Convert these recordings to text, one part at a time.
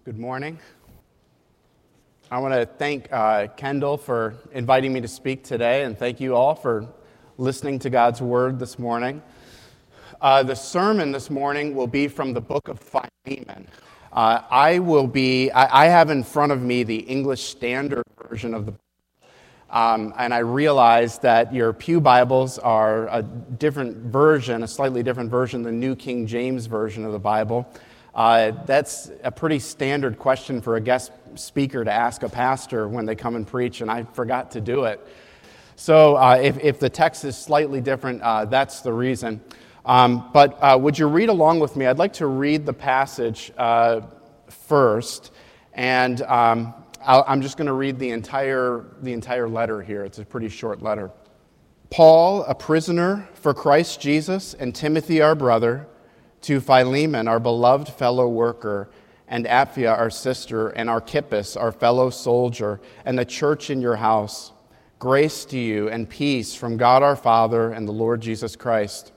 Good morning. I want to thank Kendall for inviting me to speak today, and thank you all for listening to God's Word this morning. The sermon this morning will be from the book of Philemon. I have in front of me the English Standard Version of the book, and I realize that your pew Bibles are a slightly different version than the New King James Version of the Bible. That's a pretty standard question for a guest speaker to ask a pastor when they come and preach, and I forgot to do it. So if the text is slightly different, that's the reason. But would you read along with me? I'd like to read the passage first, and I'm just going to read the entire letter here. It's a pretty short letter. Paul, a prisoner for Christ Jesus, and Timothy, our brother, to Philemon, our beloved fellow worker, and Apphia, our sister, and Archippus, our fellow soldier, and the church in your house, grace to you and peace from God our Father and the Lord Jesus Christ.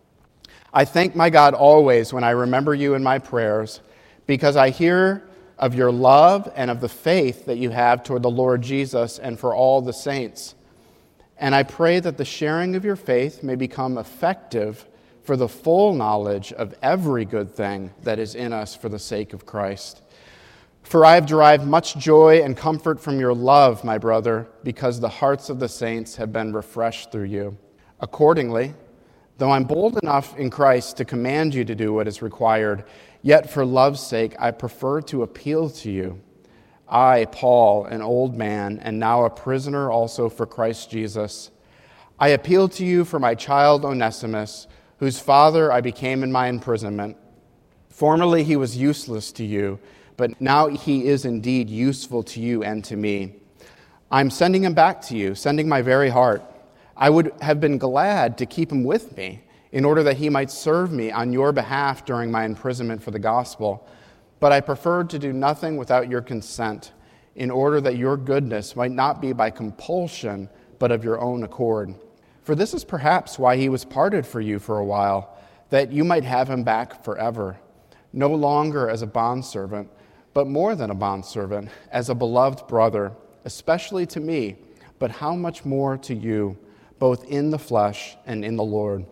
I thank my God always when I remember you in my prayers, because I hear of your love and of the faith that you have toward the Lord Jesus and for all the saints. And I pray that the sharing of your faith may become effective for the full knowledge of every good thing that is in us for the sake of Christ. For I have derived much joy and comfort from your love, my brother, because the hearts of the saints have been refreshed through you. Accordingly, though I'm bold enough in Christ to command you to do what is required, yet for love's sake I prefer to appeal to you. I, Paul, an old man, and now a prisoner also for Christ Jesus, I appeal to you for my child Onesimus, whose father I became in my imprisonment. Formerly he was useless to you, but now he is indeed useful to you and to me. I'm sending him back to you, sending my very heart. I would have been glad to keep him with me, in order that he might serve me on your behalf during my imprisonment for the gospel. But I preferred to do nothing without your consent, in order that your goodness might not be by compulsion, but of your own accord. For this is perhaps why he was parted for you for a while, that you might have him back forever, no longer as a bondservant, but more than a bondservant, as a beloved brother, especially to me, but how much more to you, both in the flesh and in the Lord.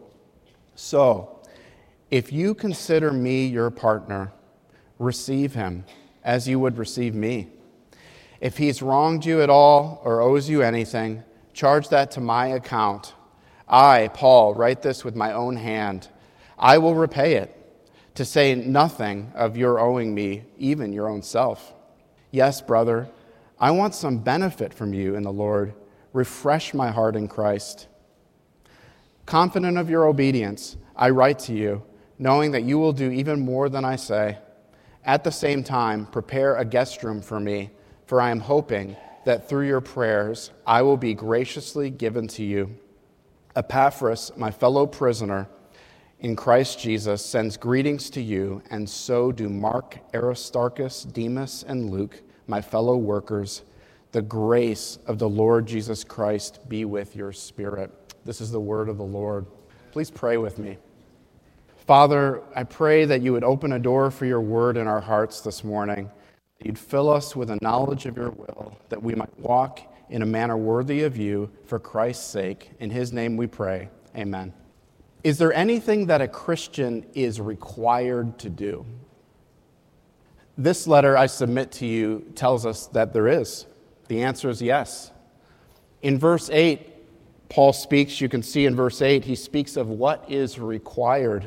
So, if you consider me your partner, receive him as you would receive me. If he's wronged you at all or owes you anything, charge that to my account. I, Paul, write this with my own hand. I will repay it, to say nothing of your owing me, even your own self. Yes, brother, I want some benefit from you in the Lord. Refresh my heart in Christ. Confident of your obedience, I write to you, knowing that you will do even more than I say. At the same time, prepare a guest room for me, for I am hoping that through your prayers I will be graciously given to you. Epaphras, my fellow prisoner in Christ Jesus, sends greetings to you, and so do Mark, Aristarchus, Demas, and Luke, my fellow workers. The grace of the Lord Jesus Christ be with your spirit. This is the word of the Lord. Please pray with me. Father, I pray that you would open a door for your word in our hearts this morning, that you'd fill us with a knowledge of your will, that we might walk in a manner worthy of you for Christ's sake. In his name we pray. Amen. Is there anything that a Christian is required to do? This letter I submit to you tells us that there is. The answer is yes. In verse 8, Paul speaks, you can see in verse 8, he speaks of what is required.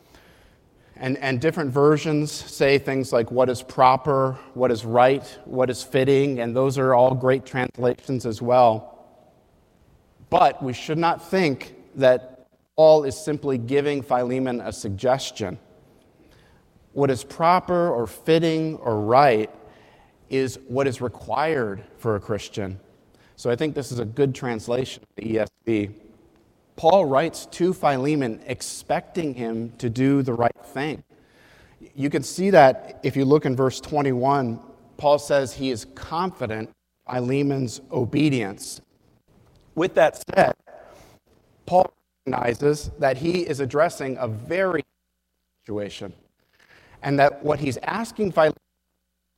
And different versions say things like what is proper, what is right, what is fitting, and those are all great translations as well. But we should not think that Paul is simply giving Philemon a suggestion. What is proper or fitting or right is what is required for a Christian. So I think this is a good translation of the ESV. Paul writes to Philemon expecting him to do the right thing. You can see that if you look in verse 21, Paul says he is confident in Philemon's obedience. With that said, Paul recognizes that he is addressing a very situation, and that what he's asking Philemon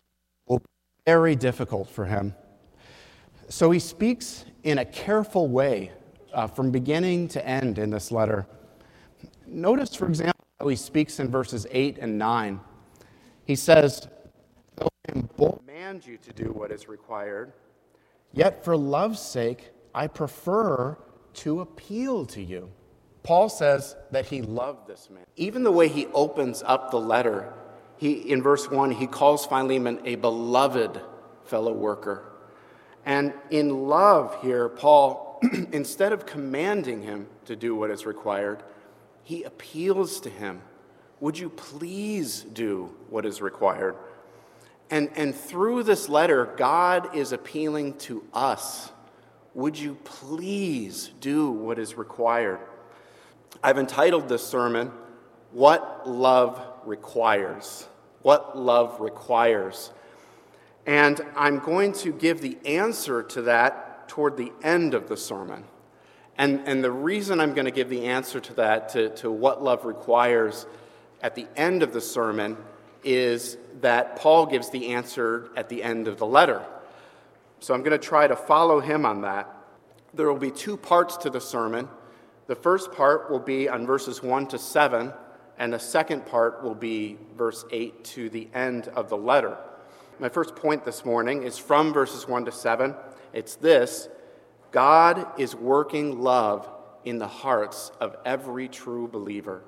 will be very difficult for him. So he speaks in a careful way from beginning to end in this letter. Notice, for example, how he speaks in verses 8 and 9. He says, "Though I am bold to command you to do what is required, yet for love's sake I prefer to appeal to you." Paul says that he loved this man. Even the way he opens up the letter, in verse 1, he calls Philemon a beloved fellow worker. And in love here, Paul, instead of commanding him to do what is required, he appeals to him. Would you please do what is required? And through this letter, God is appealing to us. Would you please do what is required? I've entitled this sermon, "What Love Requires." What love requires. And I'm going to give the answer to that toward the end of the sermon. And the reason I'm going to give the answer to that, to what love requires at the end of the sermon, is that Paul gives the answer at the end of the letter. So I'm going to try to follow him on that. There will be two parts to the sermon. The first part will be on verses 1 to 7, and the second part will be verse 8 to the end of the letter. My first point this morning is from verses 1 to 7. It's this: God is working love in the hearts of every true believer.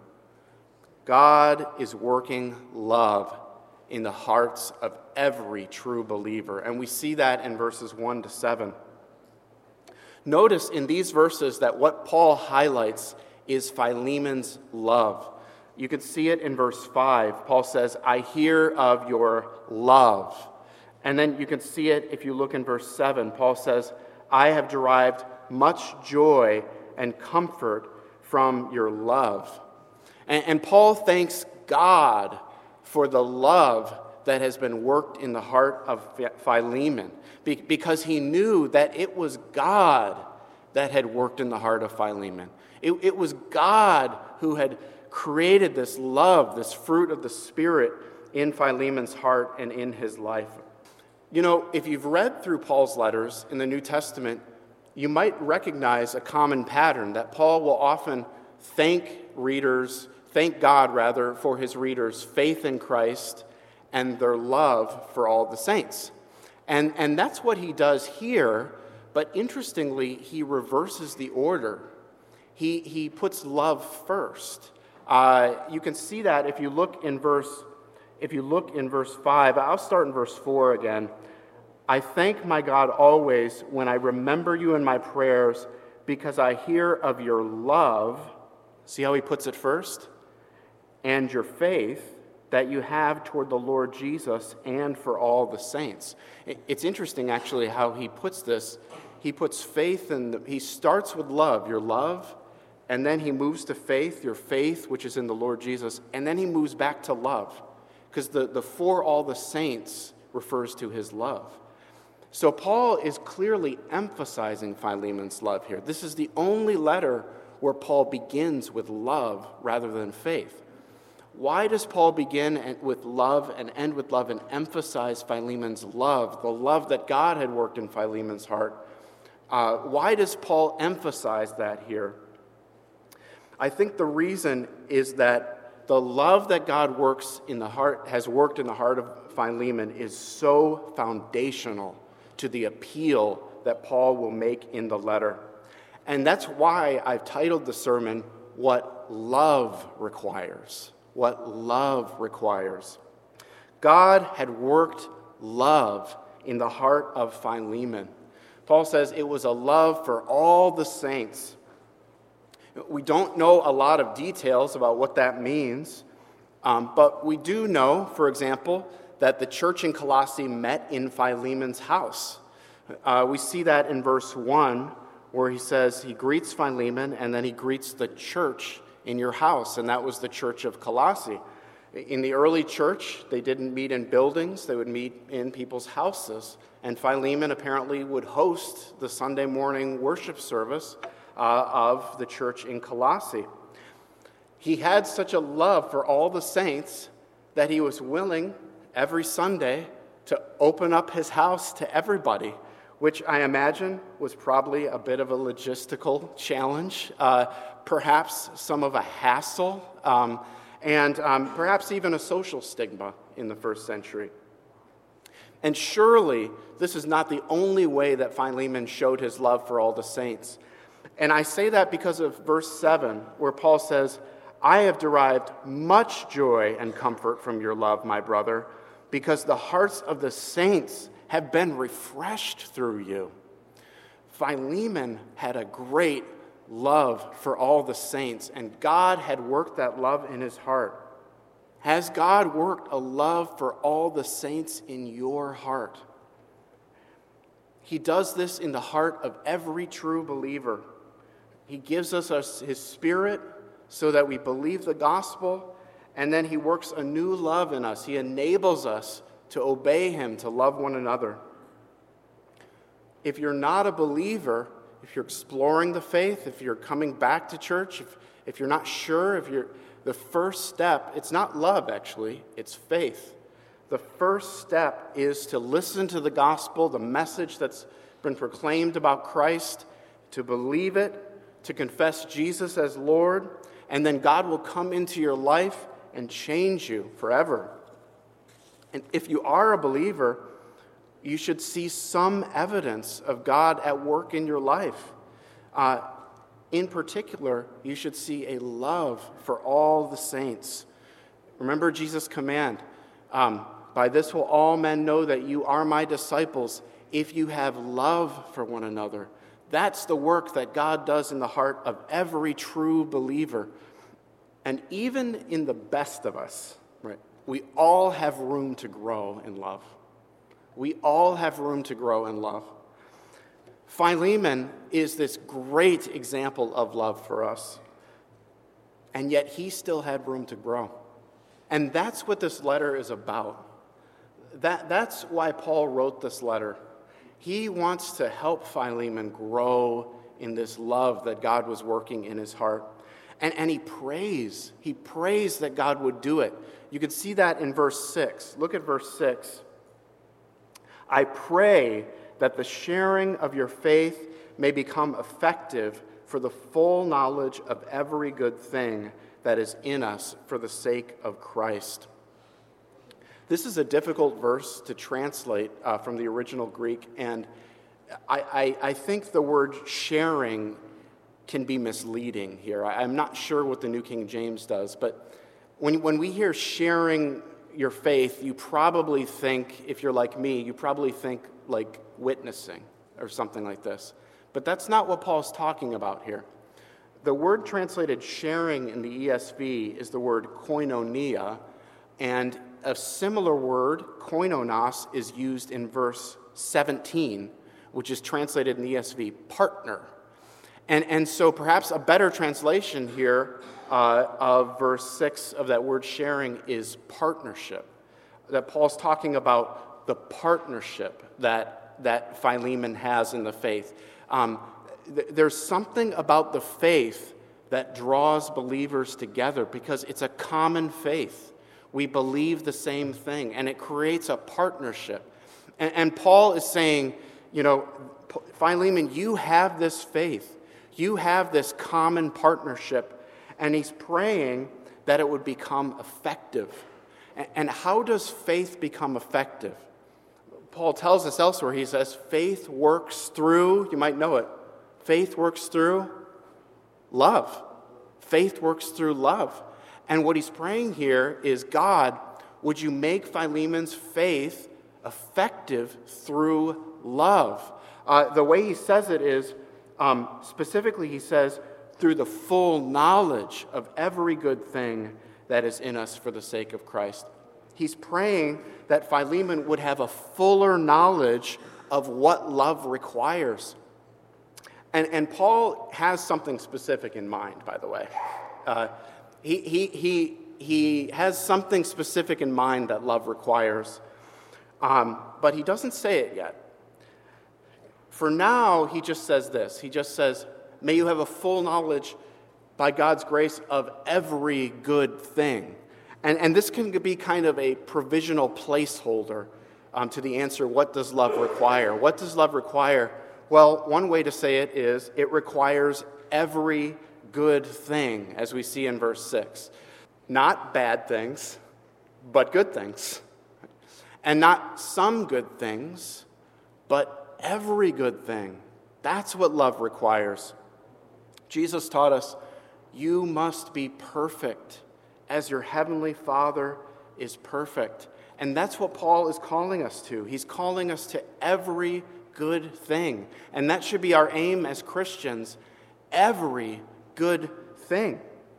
God is working love in the hearts of every true believer. And we see that in verses 1 to 7. Notice in these verses that what Paul highlights is Philemon's love. You can see it in verse 5. Paul says, "I hear of your love." And then you can see it if you look in verse 7. Paul says, "I have derived much joy and comfort from your love." And Paul thanks God for the love that has been worked in the heart of Philemon, because he knew that it was God that had worked in the heart of Philemon. It was God who had created this love, this fruit of the Spirit in Philemon's heart and in his life. You know, if you've read through Paul's letters in the New Testament, you might recognize a common pattern that Paul will often thank God for his readers' faith in Christ and their love for all the saints. And that's what he does here, but interestingly, he reverses the order. He puts love first. You can see that if you look in verse 5. I'll start in verse 4 again. "I thank my God always when I remember you in my prayers, because I hear of your love." See how he puts it first? "And your faith that you have toward the Lord Jesus and for all the saints." It's interesting, actually, how he puts this. He puts faith he starts with love, your love, and then he moves to faith, your faith, which is in the Lord Jesus, and then he moves back to love, because the "for all the saints" refers to his love. So Paul is clearly emphasizing Philemon's love here. This is the only letter where Paul begins with love rather than faith. Why does Paul begin with love and end with love and emphasize Philemon's love, the love that God had worked in Philemon's heart? Why does Paul emphasize that here? I think the reason is that the love that God has worked in the heart of Philemon is so foundational to the appeal that Paul will make in the letter. And that's why I've titled the sermon, "What Love Requires." What love requires. God had worked love in the heart of Philemon. Paul says it was a love for all the saints. We don't know a lot of details about what that means, but we do know, for example, that the church in Colossae met in Philemon's house. We see that in verse 1, where he says he greets Philemon, and then he greets the church in your house, and that was the church of Colossae. In the early church, they didn't meet in buildings, they would meet in people's houses, and Philemon apparently would host the Sunday morning worship service of the church in Colossae. He had such a love for all the saints that he was willing every Sunday to open up his house to everybody, which I imagine was probably a bit of a logistical challenge, perhaps some of a hassle, and perhaps even a social stigma in the first century. And surely this is not the only way that Philemon showed his love for all the saints. And I say that because of verse 7, where Paul says, I have derived much joy and comfort from your love, my brother, because the hearts of the saints have been refreshed through you. Philemon had a great love for all the saints, and God had worked that love in his heart. Has God worked a love for all the saints in your heart? He does this in the heart of every true believer. He gives us his Spirit so that we believe the gospel, and then he works a new love in us. He enables us to obey him, to love one another. If you're not a believer, if you're exploring the faith, if you're coming back to church, if you're not sure, the first step, it's not love actually, it's faith. The first step is to listen to the gospel, the message that's been proclaimed about Christ, to believe it, to confess Jesus as Lord, and then God will come into your life and change you forever. And if you are a believer, you should see some evidence of God at work in your life. In particular, you should see a love for all the saints. Remember Jesus' command, by this will all men know that you are my disciples, if you have love for one another. That's the work that God does in the heart of every true believer. And even in the best of us, right, we all have room to grow in love. We all have room to grow in love. Philemon is this great example of love for us, and yet he still had room to grow. And that's what this letter is about. That's why Paul wrote this letter. He wants to help Philemon grow in this love that God was working in his heart. And he prays that God would do it. You can see that in verse 6. Look at verse 6. I pray that the sharing of your faith may become effective for the full knowledge of every good thing that is in us for the sake of Christ. This is a difficult verse to translate from the original Greek, and I think the word sharing can be misleading here. I'm not sure what the New King James does, but when we hear sharing your faith, you probably think, if you're like me, you probably think like witnessing or something like this. But that's not what Paul's talking about here. The word translated sharing in the ESV is the word koinonia, and a similar word, koinonos, is used in verse 17, which is translated in the ESV, partner. And so perhaps a better translation here of verse 6 of that word sharing is partnership. That Paul's talking about the partnership that Philemon has in the faith. There's something about the faith that draws believers together because it's a common faith. We believe the same thing, and it creates a partnership. And Paul is saying, Philemon, you have this faith. You have this common partnership, and he's praying that it would become effective. And how does faith become effective? Paul tells us elsewhere, he says, faith works through, you might know it, faith works through love. Faith works through love. And what he's praying here is, God, would you make Philemon's faith effective through love? The way he says it is, specifically he says, through the full knowledge of every good thing that is in us for the sake of Christ. He's praying that Philemon would have a fuller knowledge of what love requires. And Paul has something specific in mind, by the way. He has something specific in mind that love requires, but he doesn't say it yet. For now, he just says this. He just says, may you have a full knowledge by God's grace of every good thing. And this can be kind of a provisional placeholder to the answer, what does love require? What does love require? Well, one way to say it is it requires every good thing, as we see in verse 6. Not bad things, but good things. And not some good things, but every good thing. That's what love requires. Jesus taught us, you must be perfect as your heavenly Father is perfect. And that's what Paul is calling us to. He's calling us to every good thing. And that should be our aim as Christians, every good thing.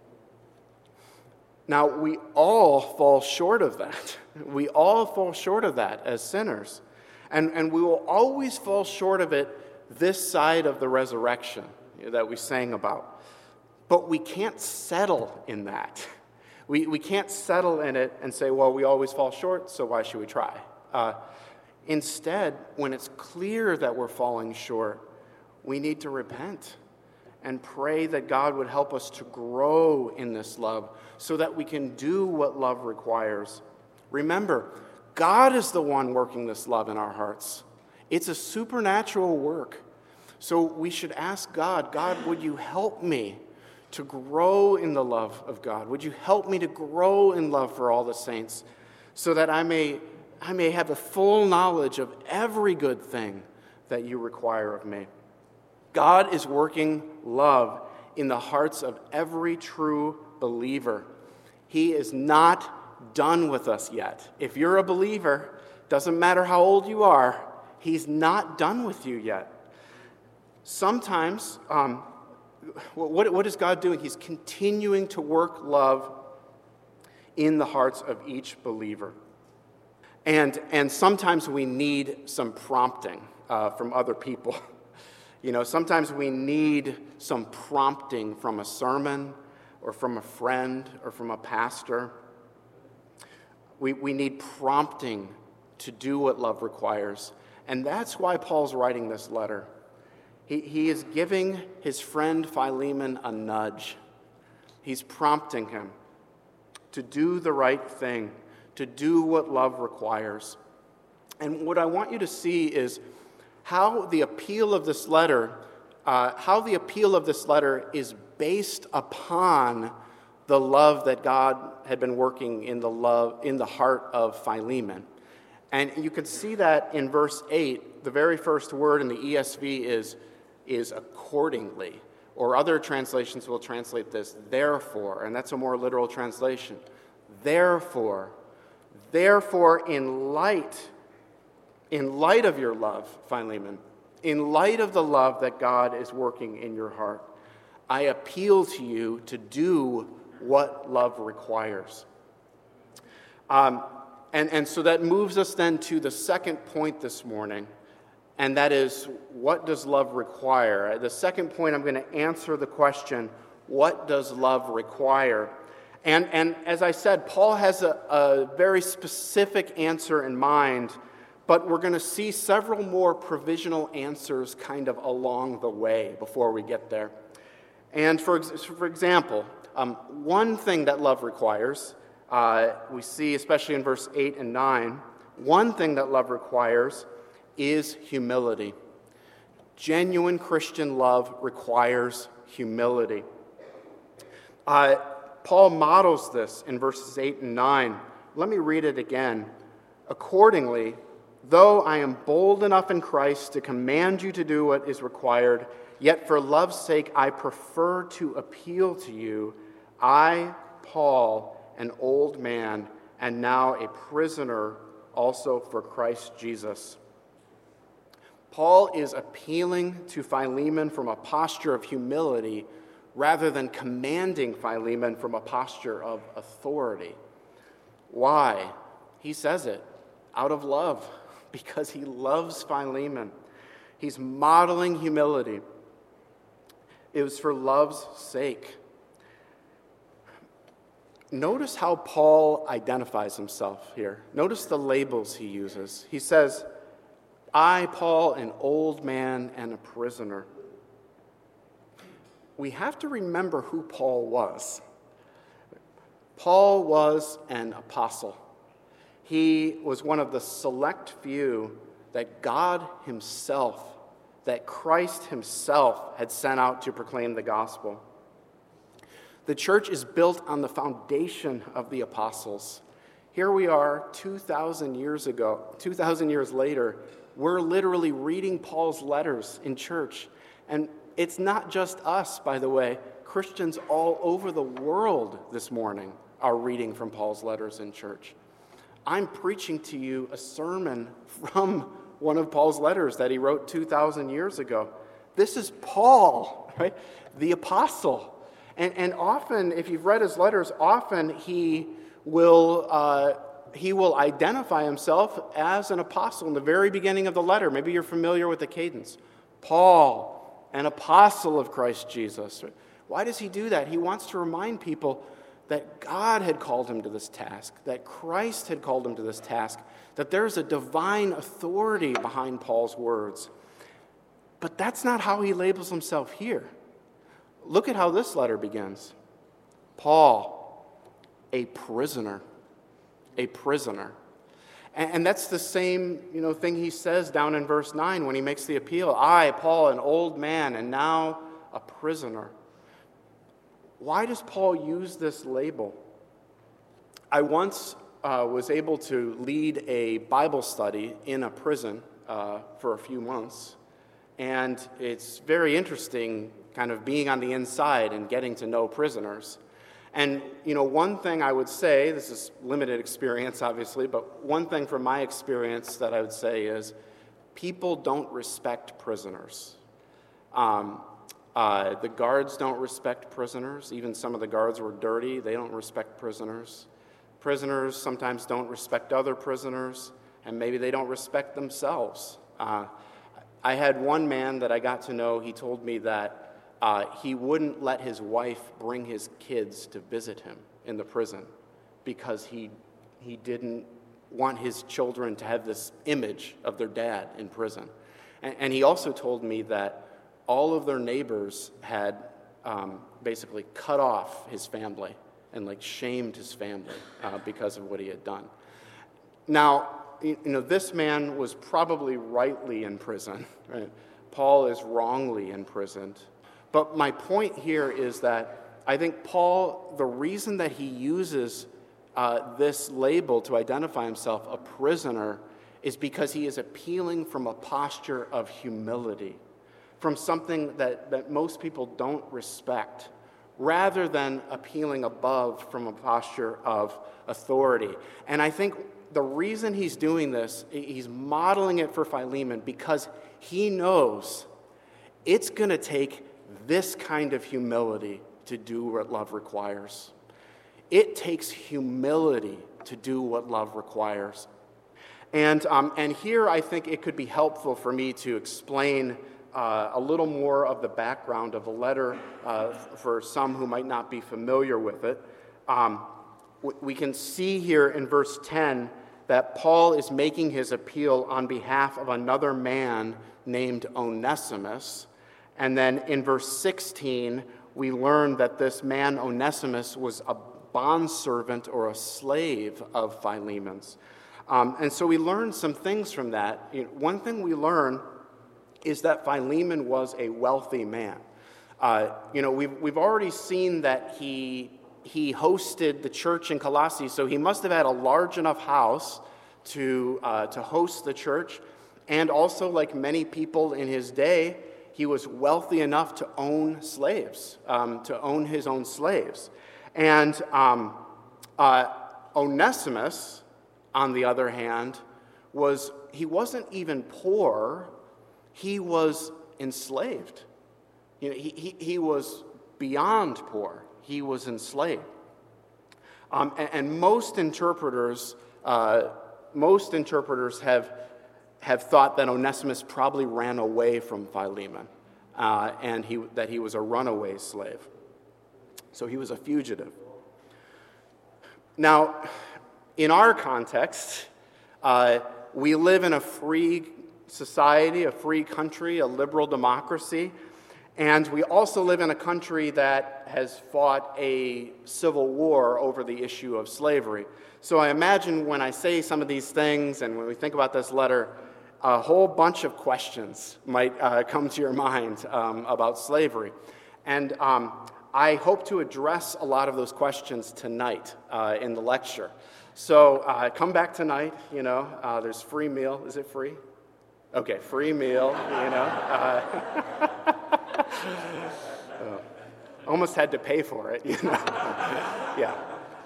Now, we all fall short of that. We all fall short of that as sinners. And we will always fall short of it this side of the resurrection that we sang about. But we can't settle in that. We can't settle in it and say, well, we always fall short, so why should we try? Instead, when it's clear that we're falling short, we need to repent and pray that God would help us to grow in this love so that we can do what love requires. Remember, God is the one working this love in our hearts. It's a supernatural work. So we should ask God, God, would you help me to grow in the love of God? Would you help me to grow in love for all the saints so that I may have a full knowledge of every good thing that you require of me? God is working love in the hearts of every true believer. He is not done with us yet. If you're a believer, doesn't matter how old you are, he's not done with you yet. Sometimes, what is God doing? He's continuing to work love in the hearts of each believer. And sometimes we need some prompting from other people. Sometimes we need some prompting from a sermon or from a friend or from a pastor. We need prompting to do what love requires. And that's why Paul's writing this letter. He is giving his friend Philemon a nudge. He's prompting him to do the right thing, to do what love requires. And what I want you to see is how the appeal of this letter is based upon the love that God had been working in the heart of Philemon. And you can see that in verse 8. The very first word in the ESV is accordingly, or other translations will translate this therefore, and that's a more literal translation. Therefore, in light of your love, Philemon, in light of the love that God is working in your heart, I appeal to you to do what love requires. And so that moves us then to the second point this morning, and that is, what does love require? The second point, I'm going to answer the question, what does love require? And as I said, Paul has a very specific answer in mind, but we're going to see several more provisional answers kind of along the way before we get there. And for example, one thing that love requires, we see especially in verse 8 and 9, one thing that love requires is humility. Genuine Christian love requires humility. Paul models this in verses 8 and 9. Let me read it again. Accordingly, though I am bold enough in Christ to command you to do what is required, yet for love's sake I prefer to appeal to you. I, Paul, an old man, and now a prisoner also for Christ Jesus. Paul is appealing to Philemon from a posture of humility rather than commanding Philemon from a posture of authority. Why? He says it out of love, because he loves Philemon. He's modeling humility. It was for love's sake. Notice how Paul identifies himself here. Notice the labels he uses. He says, I, Paul, an old man and a prisoner. We have to remember who Paul was. Paul was an apostle. He was one of the select few that God himself, that Christ himself had sent out to proclaim the gospel. The church is built on the foundation of the apostles. Here we are 2,000 years ago, 2,000 years later, we're literally reading Paul's letters in church. And it's not just us, by the way. Christians all over the world this morning are reading from Paul's letters in church. I'm preaching to you a sermon from one of Paul's letters that he wrote 2,000 years ago. This is Paul, right? The apostle. And often, if you've read his letters, often he will identify himself as an apostle in the very beginning of the letter. Maybe you're familiar with the cadence. Paul, an apostle of Christ Jesus. Why does he do that? He wants to remind people that God had called him to this task, that Christ had called him to this task, that there's a divine authority behind Paul's words. But that's not how he labels himself here. Look at how this letter begins. Paul, a prisoner. A prisoner. And that's the same, thing he says down in verse 9 when he makes the appeal. I, Paul, an old man, and now a prisoner. Why does Paul use this label? I once was able to lead a Bible study in a prison for a few months. And it's very interesting kind of being on the inside and getting to know prisoners. And, one thing I would say, this is limited experience, obviously, but one thing from my experience that I would say is people don't respect prisoners. The guards don't respect prisoners. Even some of the guards were dirty. They don't respect prisoners. Prisoners sometimes don't respect other prisoners, and maybe they don't respect themselves. I had one man that I got to know, he told me that he wouldn't let his wife bring his kids to visit him in the prison because he didn't want his children to have this image of their dad in prison. And he also told me that all of their neighbors had basically cut off his family and shamed his family because of what he had done. Now, this man was probably rightly in prison, right? Paul is wrongly imprisoned. But my point here is that I think Paul, the reason that he uses this label to identify himself, a prisoner, is because he is appealing from a posture of humility, from something that most people don't respect, rather than appealing above from a posture of authority. And I think the reason he's doing this, he's modeling it for Philemon because he knows it's going to take this kind of humility to do what love requires. It takes humility to do what love requires. And here I think it could be helpful for me to explain a little more of the background of the letter for some who might not be familiar with it. We can see here in verse 10 that Paul is making his appeal on behalf of another man named Onesimus. And then in verse 16, we learn that this man Onesimus was a bondservant or a slave of Philemon's. And so we learn some things from that. One thing we learn is that Philemon was a wealthy man. We've already seen that he hosted the church in Colossae, so he must have had a large enough house to host the church. And also, like many people in his day, he was wealthy enough to own slaves, to own his own slaves. And Onesimus, on the other hand, he wasn't even poor, he was enslaved. He was beyond poor. He was enslaved. And most interpreters have thought that Onesimus probably ran away from Philemon, and that he was a runaway slave. So he was a fugitive. Now, in our context, we live in a free society, a free country, a liberal democracy, And we also live in a country that has fought a civil war over the issue of slavery. So I imagine when I say some of these things and when we think about this letter, a whole bunch of questions might come to your mind about slavery. And I hope to address a lot of those questions tonight in the lecture. So come back tonight, there's free meal. Is it free? Okay, free meal, Almost had to pay for it, Yeah.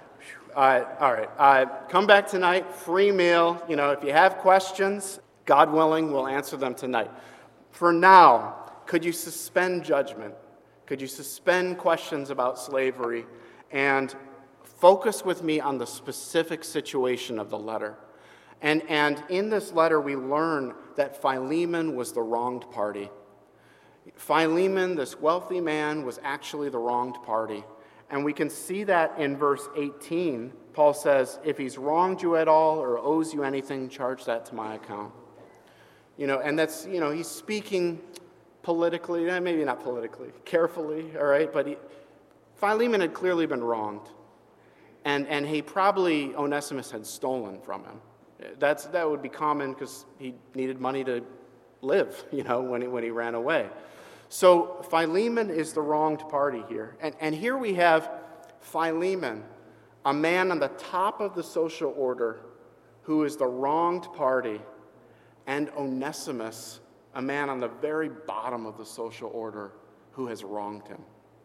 All right. Come back tonight, free meal. If you have questions, God willing, we'll answer them tonight. For now, could you suspend judgment? Could you suspend questions about slavery and focus with me on the specific situation of the letter? And in this letter, we learn that Philemon was the wronged party. Philemon, this wealthy man, was actually the wronged party. And we can see that in verse 18. Paul says, if he's wronged you at all or owes you anything, charge that to my account. And that's, he's speaking politically, maybe not politically, carefully, all right? But Philemon had clearly been wronged. And he probably, Onesimus had stolen from him. That would be common because he needed money to live, when he ran away. So Philemon is the wronged party here. And here we have Philemon, a man on the top of the social order who is the wronged party, and Onesimus, a man on the very bottom of the social order who has wronged him.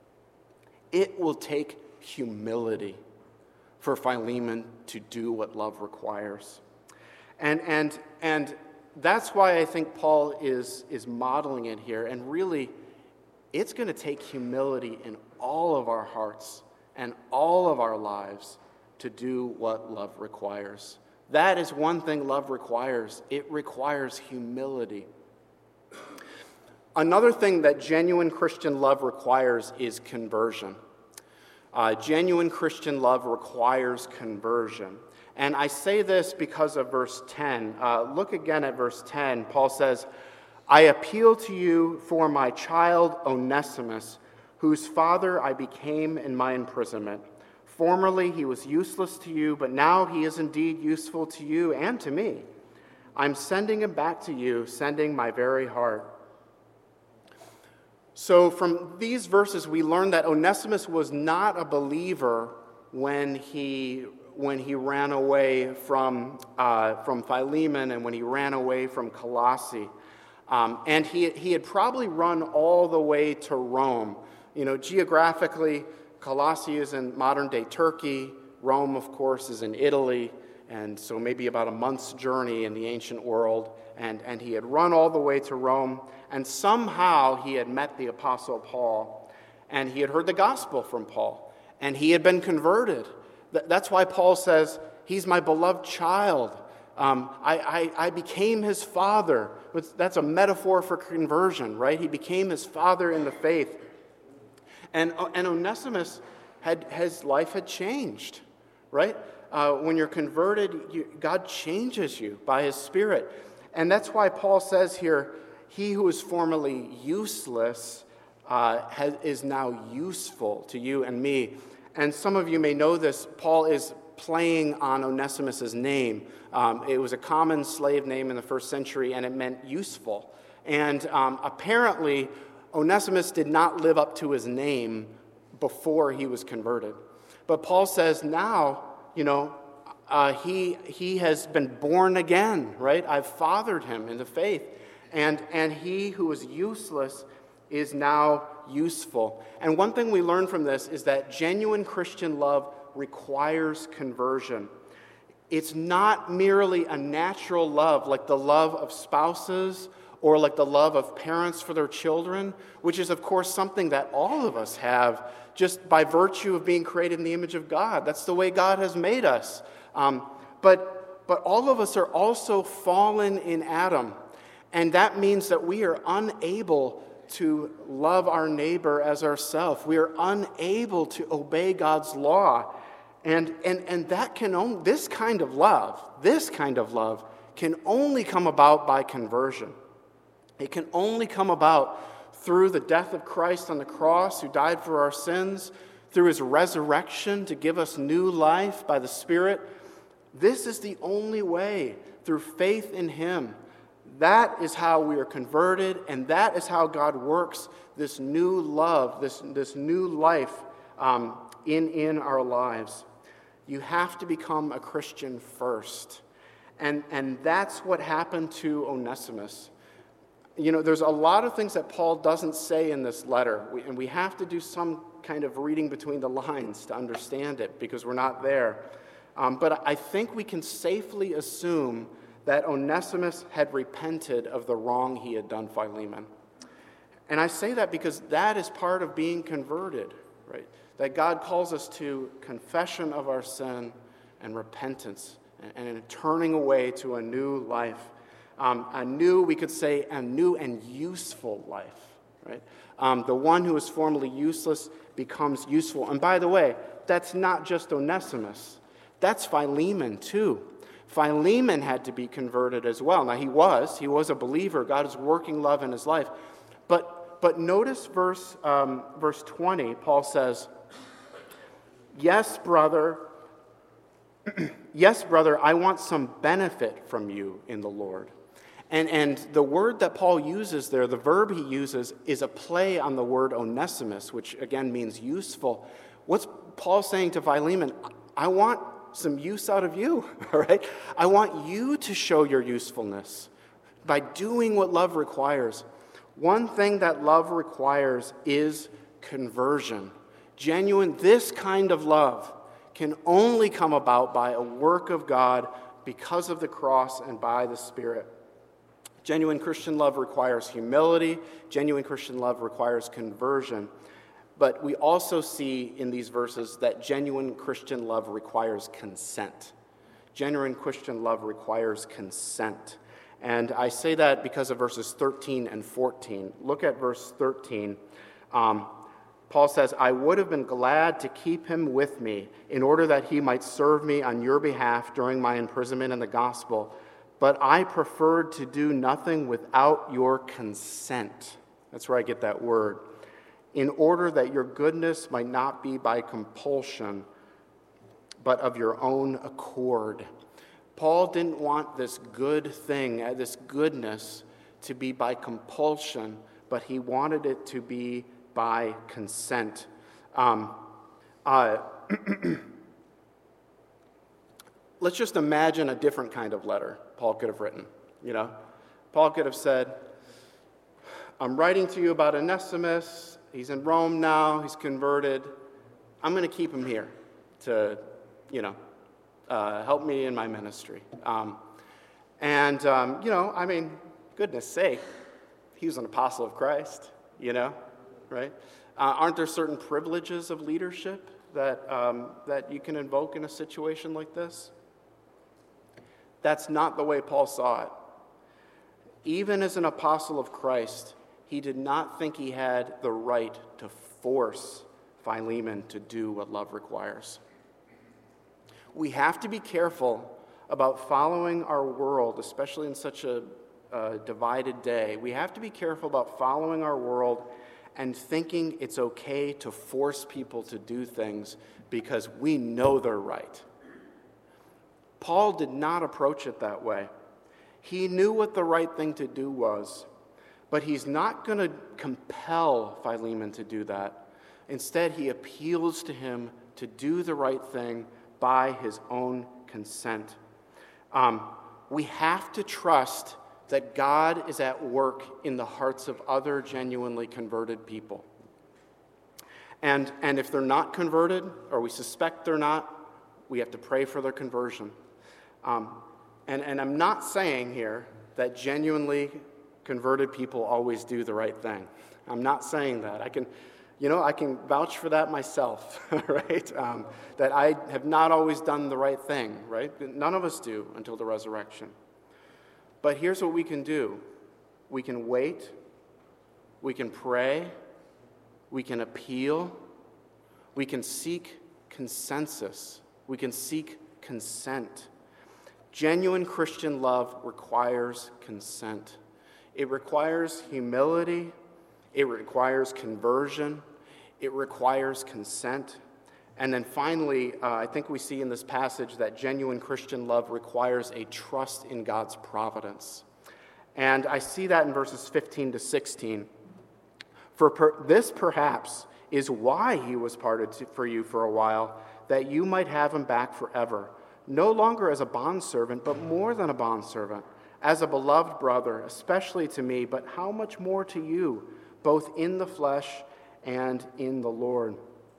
It will take humility for Philemon to do what love requires. And that's why I think Paul is modeling it here. And really, it's going to take humility in all of our hearts and all of our lives to do what love requires. That is one thing love requires. It requires humility. Another thing that genuine Christian love requires is conversion. Genuine Christian love requires conversion. And I say this because of verse 10. Look again at verse 10. Paul says, I appeal to you for my child Onesimus, whose father I became in my imprisonment. Formerly he was useless to you, but now he is indeed useful to you and to me. I'm sending him back to you, sending my very heart. So from these verses, we learn that Onesimus was not a believer when he ran away from Philemon and when he ran away from Colossae. And he had probably run all the way to Rome. Geographically, Colossae is in modern-day Turkey. Rome, of course, is in Italy. And so maybe about a month's journey in the ancient world. And he had run all the way to Rome. And somehow he had met the Apostle Paul. And he had heard the gospel from Paul. And he had been converted. That's why Paul says, he's my beloved child. I became his father. That's a metaphor for conversion, right? He became his father in the faith. And Onesimus, his life had changed, right? When you're converted, God changes you by his Spirit. And that's why Paul says here, he who was formerly useless is now useful to you and me. And some of you may know this. Paul is playing on Onesimus' name. It was a common slave name in the first century, and it meant useful. And apparently, Onesimus did not live up to his name before he was converted. But Paul says now, he has been born again, right? I've fathered him in the faith. And he who was useless is now useful. And one thing we learn from this is that genuine Christian love requires conversion. It's not merely a natural love like the love of spouses or like the love of parents for their children, which is, of course, something that all of us have just by virtue of being created in the image of God. That's the way God has made us. But all of us are also fallen in Adam. And that means that we are unable to love our neighbor as ourselves. We are unable to obey God's law. And that can this kind of love can only come about by conversion. It can only come about through the death of Christ on the cross, who died for our sins, through his resurrection to give us new life by the Spirit. This is the only way, through faith in him. That is how we are converted, and that is how God works this new love, this new life in our lives. You have to become a Christian first. And that's what happened to Onesimus. There's a lot of things that Paul doesn't say in this letter, and we have to do some kind of reading between the lines to understand it because we're not there. But I think we can safely assume that Onesimus had repented of the wrong he had done Philemon. And I say that because that is part of being converted, right? That God calls us to confession of our sin and repentance and turning away to a new life. We could say, a new and useful life, right? The one who was formerly useless becomes useful. And by the way, that's not just Onesimus. That's Philemon too. Philemon had to be converted as well. Now he was a believer. God is working love in his life. But notice verse 20, Paul says, yes, brother, I want some benefit from you in the Lord. And the word that Paul uses there, the verb he uses, is a play on the word Onesimus, which again means useful. What's Paul saying to Philemon? I want some use out of you, all right? I want you to show your usefulness by doing what love requires. One thing that love requires is conversion. This kind of love can only come about by a work of God because of the cross and by the Spirit. Genuine Christian love requires humility. Genuine Christian love requires conversion. But we also see in these verses that genuine Christian love requires consent. Genuine Christian love requires consent. And I say that because of verses 13 and 14. Look at verse 13. Paul says, I would have been glad to keep him with me in order that he might serve me on your behalf during my imprisonment in the gospel. But I preferred to do nothing without your consent. That's where I get that word. In order that your goodness might not be by compulsion, but of your own accord. Paul didn't want this good thing, this goodness, to be by compulsion, but he wanted it to be by consent. Let's just imagine a different kind of letter Paul could have written. Paul could have said, I'm writing to you about Onesimus. He's in Rome now. He's converted. I'm going to keep him here to, help me in my ministry. Goodness sake, he was an apostle of Christ, right? Aren't there certain privileges of leadership that you can invoke in a situation like this? That's not the way Paul saw it. Even as an apostle of Christ, he did not think he had the right to force Philemon to do what love requires. We have to be careful about following our world, especially in such a divided day. We have to be careful about following our world and thinking it's okay to force people to do things because we know they're right. Paul did not approach it that way. He knew what the right thing to do was, but he's not going to compel Philemon to do that. Instead, he appeals to him to do the right thing by his own consent. We have to trust that God is at work in the hearts of other genuinely converted people. And if they're not converted, or we suspect they're not, we have to pray for their conversion. And I'm not saying here that genuinely converted people always do the right thing. I'm not saying that. I can vouch for that myself, right? That I have not always done the right thing, right? None of us do until the resurrection. But here's what we can do. We can wait. We can pray. We can appeal. We can seek consensus. We can seek consent. Genuine Christian love requires consent. It requires humility. It requires conversion. It requires consent. And then finally, I think we see in this passage that genuine Christian love requires a trust in God's providence. And I see that in verses 15 to 16. This perhaps is why he was parted for you for a while, that you might have him back forever, no longer as a bondservant, but more than a bondservant, as a beloved brother, especially to me, but how much more to you, both in the flesh and in the Lord.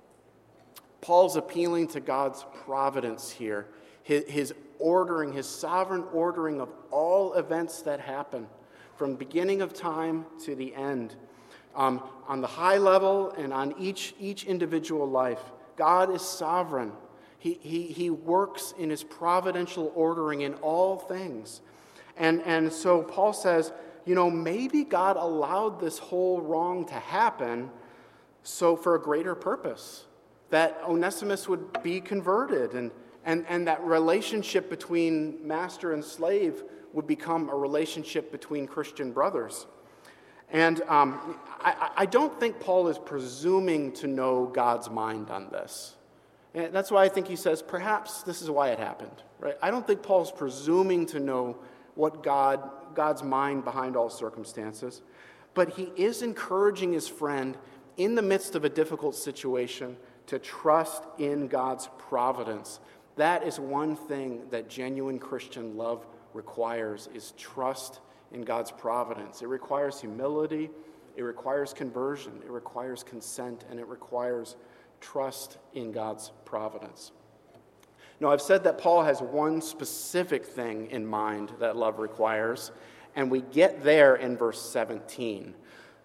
Paul's appealing to God's providence here, his ordering, his sovereign ordering of all events that happen, from beginning of time to the end. On the high level and on each individual life, God is sovereign. He works in his providential ordering in all things. And so Paul says, maybe God allowed this whole wrong to happen so for a greater purpose, that Onesimus would be converted and that relationship between master and slave would become a relationship between Christian brothers. And I don't think Paul is presuming to know God's mind on this. And that's why I think he says, perhaps this is why it happened. Right? I don't think Paul's presuming to know what God's mind behind all circumstances. But he is encouraging his friend in the midst of a difficult situation to trust in God's providence. That is one thing that genuine Christian love requires, is trust in God's providence. It requires humility, it requires conversion, it requires consent, and it requires trust in God's providence. Now, I've said that Paul has one specific thing in mind that love requires, and we get there in verse 17.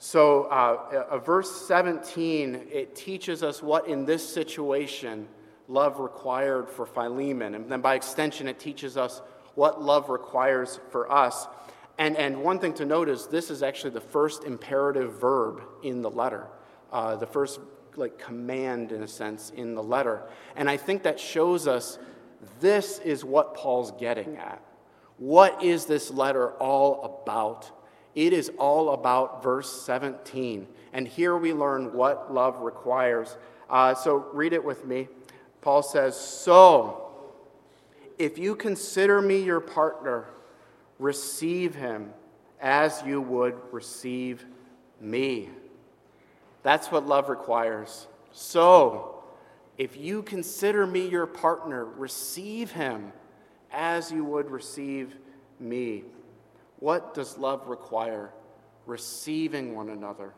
So verse 17, it teaches us what in this situation love required for Philemon. And then by extension, it teaches us what love requires for us. And one thing to note is this is actually the first imperative verb in the letter, the first command, in a sense, in the letter. And I think that shows us this is what Paul's getting at. What is this letter all about? It is all about verse 17. And here we learn what love requires. So read it with me. Paul says, "So, if you consider me your partner, receive him as you would receive me." That's what love requires. So, if you consider me your partner, receive him as you would receive me. What does love require? Receiving one another,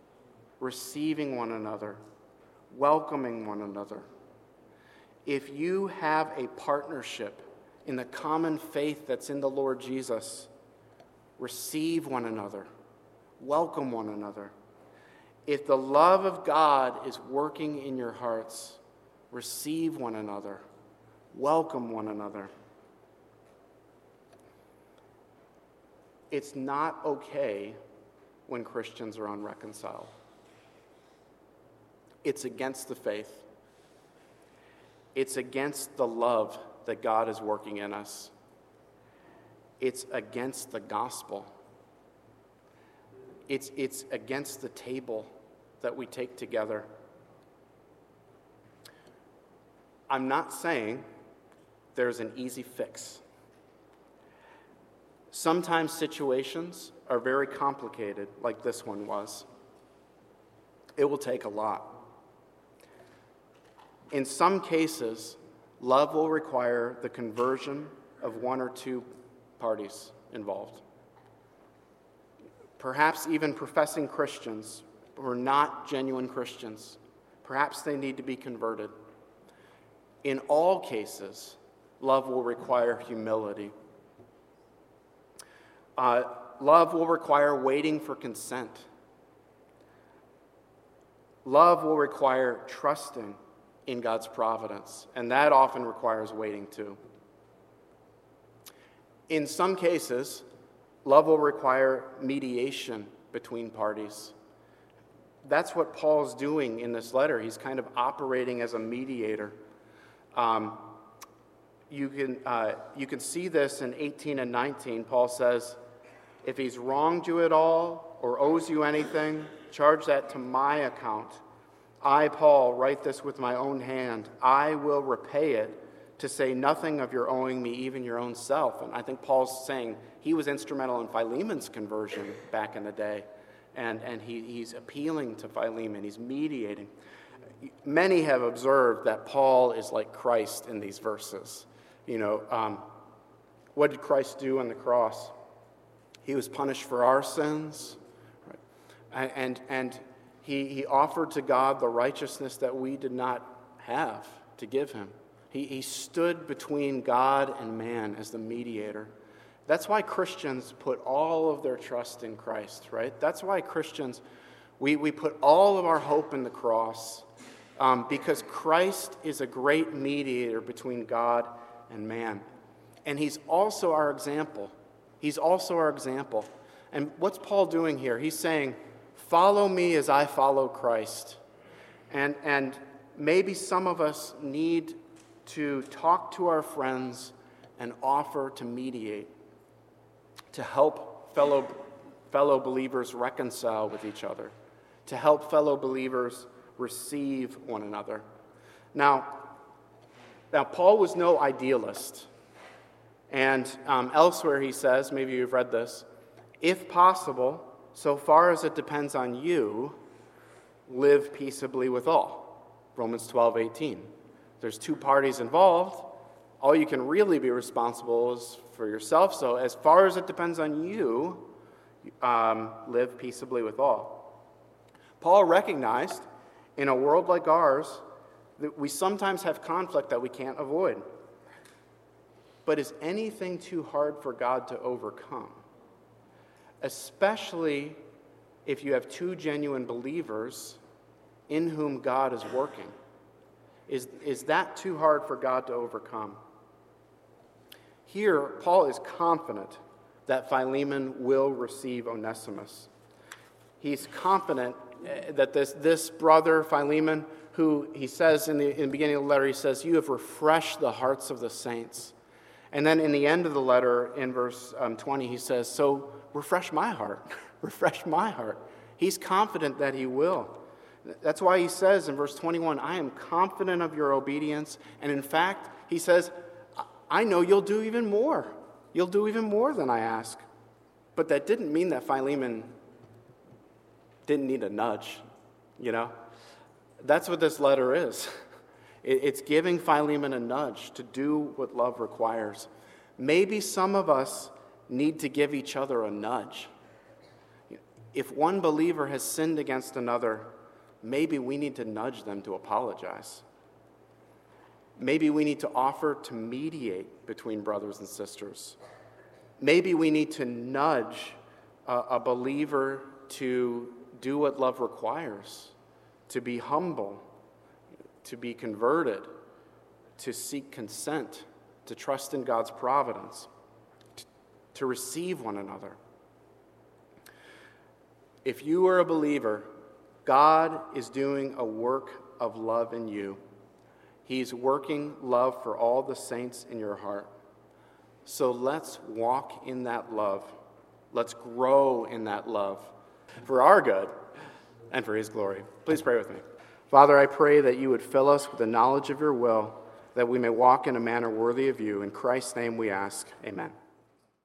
welcoming one another. If you have a partnership in the common faith that's in the Lord Jesus, receive one another, welcome one another. If the love of God is working in your hearts, receive one another, welcome one another. It's not okay when Christians are unreconciled. It's against the faith. It's against the love that God is working in us. It's against the gospel. It's against the table that we take together. I'm not saying there's an easy fix. Sometimes situations are very complicated, like this one was. It will take a lot. In some cases, love will require the conversion of one or two parties involved. Perhaps even professing Christians who are not genuine Christians. Perhaps they need to be converted. In all cases, love will require humility. Love will require waiting for consent. Love will require trusting in God's providence, and that often requires waiting too. In some cases, love will require mediation between parties. That's what Paul's doing in this letter. He's kind of operating as a mediator. You can see this in 18 and 19. Paul says, if he's wronged you at all or owes you anything, Charge that to my account. I, Paul, write this with my own hand. I will repay it, to say nothing of your owing me even your own self. And I think Paul's saying he was instrumental in Philemon's conversion back in the day. And he's appealing to Philemon. He's mediating. Many have observed that Paul is like Christ in these verses. What did Christ do on the cross? He was punished for our sins, right? And he offered to God the righteousness that we did not have to give him. He stood between God and man as the mediator. That's why Christians put all of their trust in Christ, right? That's why Christians, we put all of our hope in the cross, because Christ is a great mediator between God and man. And he's also our example. He's also our example. And what's Paul doing here? He's saying, follow me as I follow Christ. And maybe some of us need to talk to our friends and offer to mediate, to help fellow believers reconcile with each other, to help fellow believers receive one another. Now Paul was no idealist. And elsewhere he says, maybe you've read this, if possible, so far as it depends on you, live peaceably with all. Romans 12:18. There's two parties involved. All you can really be responsible is for yourself. So as far as it depends on you, live peaceably with all. Paul recognized in a world like ours that we sometimes have conflict that we can't avoid. But is anything too hard for God to overcome? Especially if you have two genuine believers in whom God is working. Is that too hard for God to overcome? Here, Paul is confident that Philemon will receive Onesimus. He's confident that this brother, Philemon, who he says in the beginning of the letter, he says, you have refreshed the hearts of the saints. And then in the end of the letter, in verse 20, he says, so refresh my heart. Refresh my heart. He's confident that he will. That's why he says in verse 21, I am confident of your obedience. And in fact, he says, I know you'll do even more. You'll do even more than I ask. But that didn't mean that Philemon didn't need a nudge, That's what this letter is. It's giving Philemon a nudge to do what love requires. Maybe some of us need to give each other a nudge. If one believer has sinned against another, maybe we need to nudge them to apologize. Maybe we need to offer to mediate between brothers and sisters. Maybe we need to nudge a believer to do what love requires, to be humble, to be converted, to seek consent, to trust in God's providence, to receive one another. If you are a believer, God is doing a work of love in you. He's working love for all the saints in your heart. So let's walk in that love. Let's grow in that love for our good and for his glory. Please pray with me. Father, I pray that you would fill us with the knowledge of your will, that we may walk in a manner worthy of you. In Christ's name we ask, amen.